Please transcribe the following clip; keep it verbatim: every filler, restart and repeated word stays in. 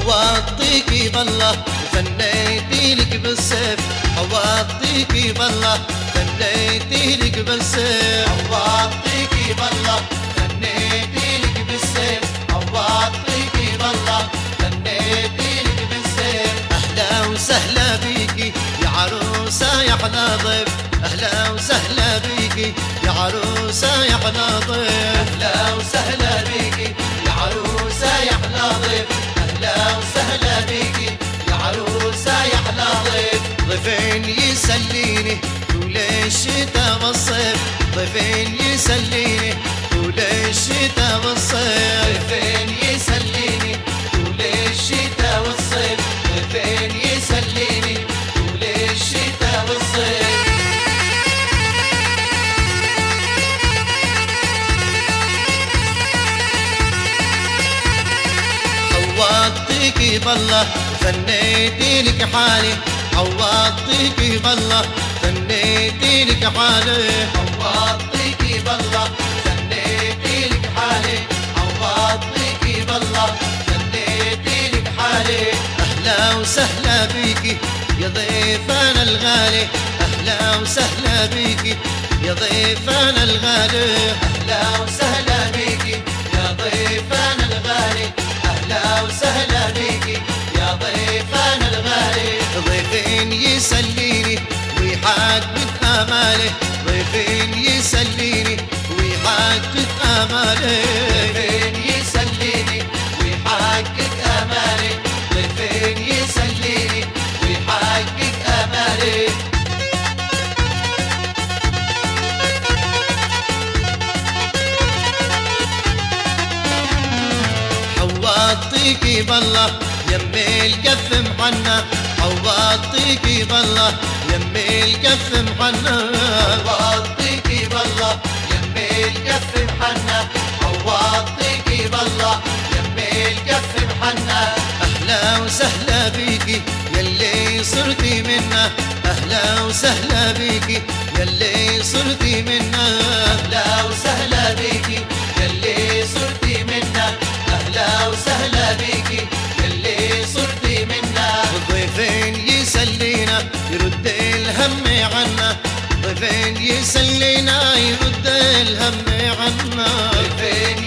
عوضتيكي بالله فنيتي لك بالسيف، عوضتيكي بالله فنيتي لك بالسيف، عوضتيكي بالله فنيتي لك بالسيف، عوضتيكي بالله فنيتي لك بالسيف. أهلا وسهلا بيكي يا عروسة يا أحلى ضيف، أهلا وسهلا بيكي يا عروسة يا أحلى ضيف، أهلا وسهلا بيكي يا عروسة يا أحلى ضيف، أهلا وسهلا بيكي يا عروسة يا أحلى ضيف. ضيفين يسليني طول الشتا والصيف، ضيفين يسليني طول الشتا والصيف، ضيفين يسليني طول الشتا والصيف، ضيفين يسليني طول الشتا والصيف. عوضتيكي بالله فنيتي لك حالي، عوضتيكي بالله فنيتي لك حالي، عوضتيكي بالله فنيتي لك حالي، عوضتيكي بالله فنيتي لك حالي. أهلا وسهلا بيكي يا ضيفنا الغالي، أهلا وسهلا بيكي يا ضيفنا الغالي، أهلا وسهلا بيكي يا ضيفنا الغالي، أهلا وسهلا بيكي يا ضيفنا الغالي. ضيفين يسليني ويحقق آمالي، ضيفين يسليني ويحقق آمالي، ضيفين يسليني ويحقق آمالي، ضيفين يسليني ويحقق آمالي. عوضتيكي بالله يمي الكف محنى، عوضتيكي بالله يمي الكف محنى، عوضتيكي بالله يمي الكف محنى، عوضتيكي بالله يمي الكف محنى. أهلا وسهلا بيكي يلي صرتي منا، أهلا وسهلا بيكي يلي صرتي منا، أهلا وسهلا بيكي يلي صرتي منا، أهلا وسهلا بيكي يلي صرتي منا. ضيفين يسلينا يرد الهم عنا، ضيفين يسلينا يرد الهم عنا، ضيفين